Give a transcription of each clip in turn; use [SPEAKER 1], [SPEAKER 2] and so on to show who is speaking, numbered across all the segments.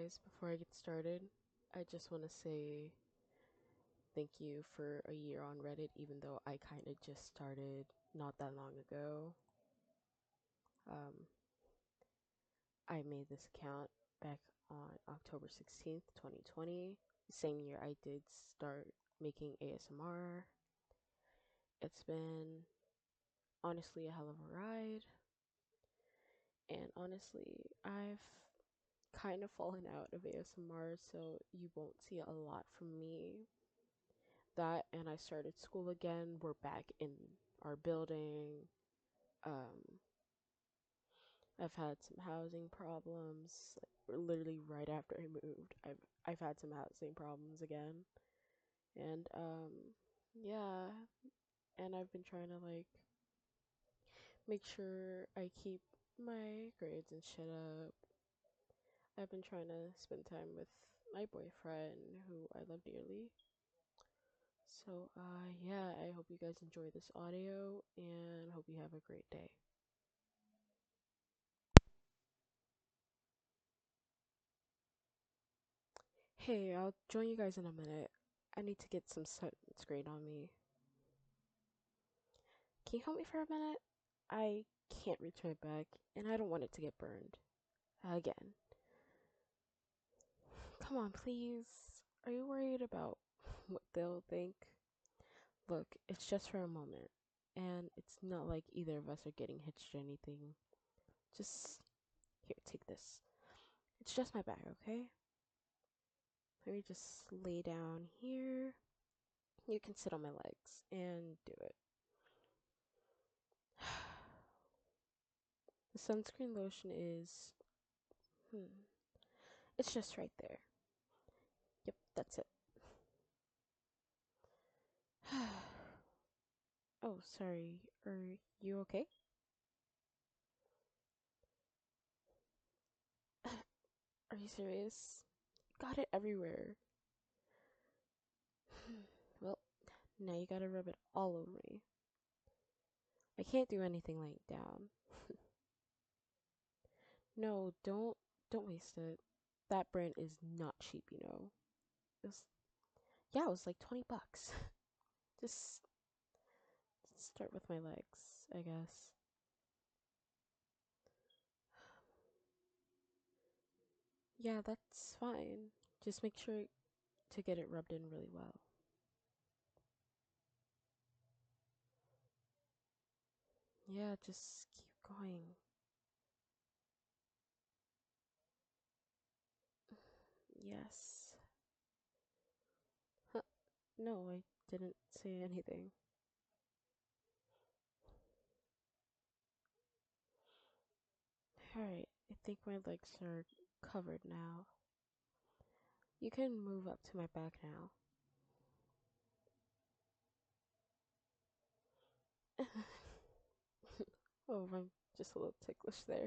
[SPEAKER 1] guys, before I get started, I just want to say thank you for a year on Reddit, even though I kind of just started not that long ago. Um, I made this account back on October 16th, 2020, the same year I did start making ASMR. It's been honestly a hell of a ride, and honestly, I've kind of fallen out of ASMR, so you won't see a lot from me. That and I started school again. We're back in our building. Um, I've had some housing problems. Like, literally right after I moved, I've had some housing problems again, and yeah, and I've been trying to like make sure I keep my grades and shit up. I've been trying to spend time with my boyfriend, who I love dearly. So, yeah, I hope you guys enjoy this audio and hope you have a great day. Hey, I'll join you guys in a minute. I need to get some sunscreen on me. Can you help me for a minute? I can't reach my back and I don't want it to get burned. Again. Come on, please. Are you worried about what they'll think? Look, it's just for a moment. And it's not like either of us are getting hitched or anything. Just, here, take this. It's just my bag, okay? Let me just lay down here. You can sit on my legs and do it. The sunscreen lotion is, it's just right there. Yep, that's it. Oh, sorry. Are you okay? Are you serious? Got it everywhere. Well, now you gotta rub it all over me. I can't do anything laying down. No, don't waste it. That brand is not cheap, you know. It was, yeah, it was like 20 bucks. Just start with my legs, I guess. Yeah, that's fine. Just make sure to get it rubbed in really well. Yeah, just keep going. Yes. Huh, no, I didn't say anything. Alright, I think my legs are covered now. You can move up to my back now. Oh, I'm just a little ticklish there.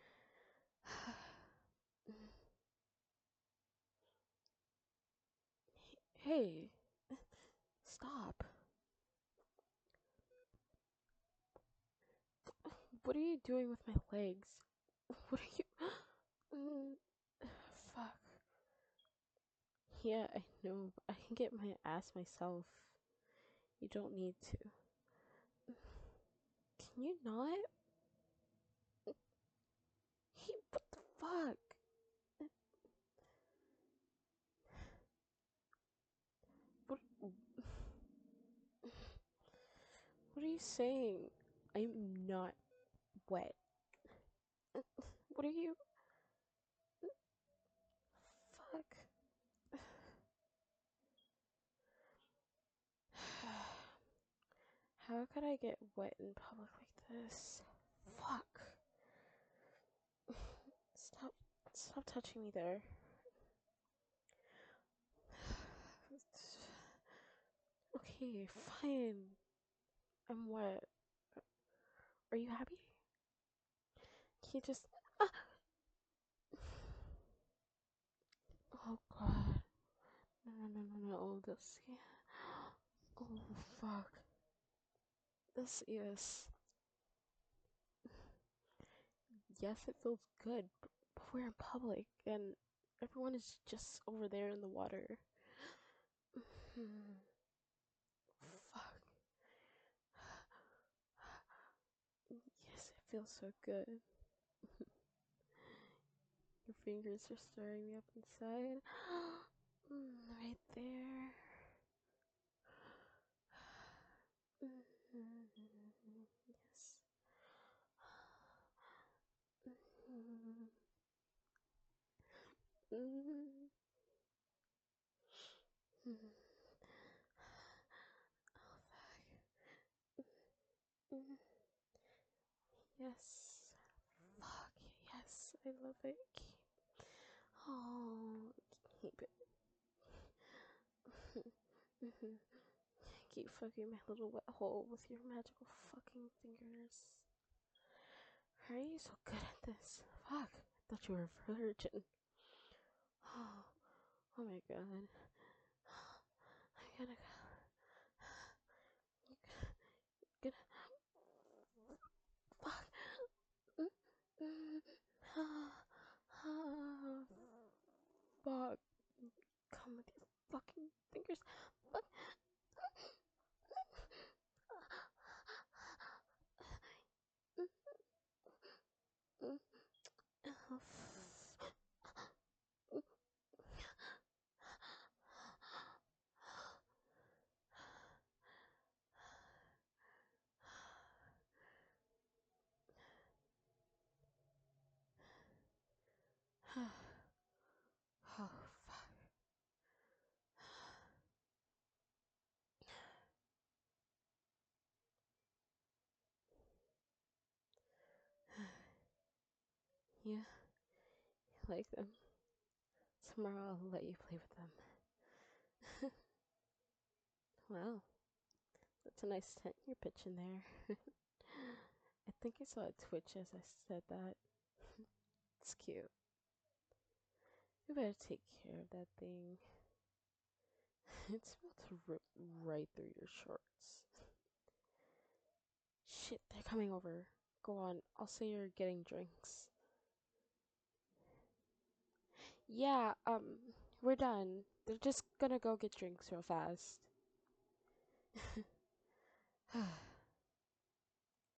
[SPEAKER 1] Hey, stop. What are you doing with my legs? What are you. Fuck. Yeah, I know. I can get my ass myself. You don't need to. Can you not? Hey, what the fuck? What? What are you saying? I'm not wet. What are you? Fuck. How could I get wet in public like this? Fuck. Stop. Stop touching me there. Okay, fine. I'm wet. Are you happy? Can you just. Ah! Oh god. No. This. Oh fuck. This is. Yes, it feels good, but we're in public and Everyone is just over there in the water. Fuck. Yes, it feels so good. Your fingers are stirring me up inside. Right there. Yes. Yes. Fuck. Yes. I love it. Oh, keep it. Keep fucking my little wet hole with your magical fucking fingers. How are you so good at this? Fuck. I thought you were a virgin. Oh my god. I gotta go. Get fuck. Fuck. Come with your fucking fingers. Fuck. Oh, fuck. Yeah, like them. Tomorrow I'll let you play with them. Wow, that's a nice tent you're pitching there. I think I saw a twitch as I said that. It's cute. You better take care of that thing. It's about to rip right through your shorts. Shit, they're coming over. Go on, I'll say you're getting drinks. Yeah, we're done. They're just gonna go get drinks real fast.